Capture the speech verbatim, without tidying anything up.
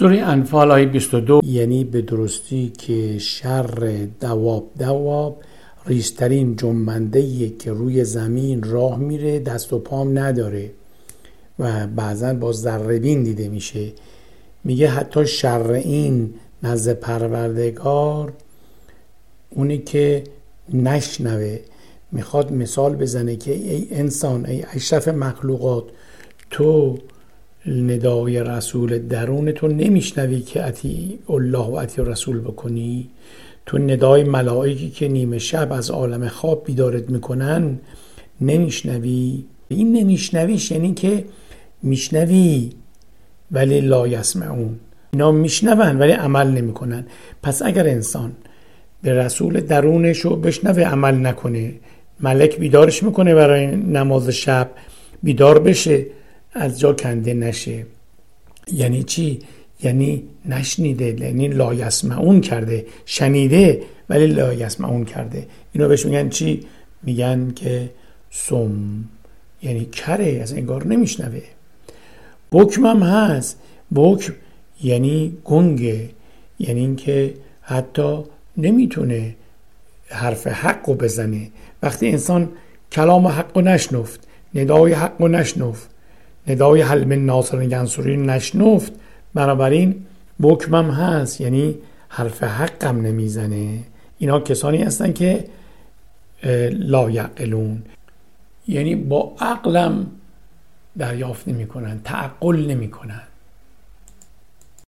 سوره انفال آیه بیست و دو، یعنی به درستی که شر دواب دواب ریشترین جنبنده‌ایه که روی زمین راه میره، دست و پام نداره و بعضن با ذره‌بین دیده میشه. میگه حتی شر این نزد پروردگار اونی که نشنوه. میخواد مثال بزنه که ای انسان، ای اشرف مخلوقات، تو ندای رسول درون تو نمیشنوی که اطیع الله و اطیع رسول بکنی؟ تو ندای ملائکی که نیمه شب از عالم خواب بیدارت میکنن نمیشنوی؟ این نمیشنویش یعنی که میشنوی ولی لا یسمعون. اینا میشنون ولی عمل نمیکنن. پس اگر انسان به رسول درونشو بشنوه عمل نکنه، ملک بیدارش میکنه برای نماز شب، بیدار بشه، از جا کنده نشه. یعنی چی؟ یعنی نشنیده، یعنی لا یسمعون کرده. شنیده ولی لا یسمعون کرده. اینو بهش میگن چی؟ میگن که سم، یعنی کره، از انگار نمیشنوه. بکم هم هست. بکم یعنی گنگه، یعنی این که حتی نمیتونه حرف حق رو بزنه. وقتی انسان کلام حق رو نشنفت، ندای حق رو نشنفت، ندای حل من ناصر ینصری نشنفت، بنابراین بکم هم هست، یعنی حرف حق هم نمیزنه. اینا کسانی هستن که لا یعقلون، یعنی با عقلم دریافت نمی کنن، تعقل نمی کنن.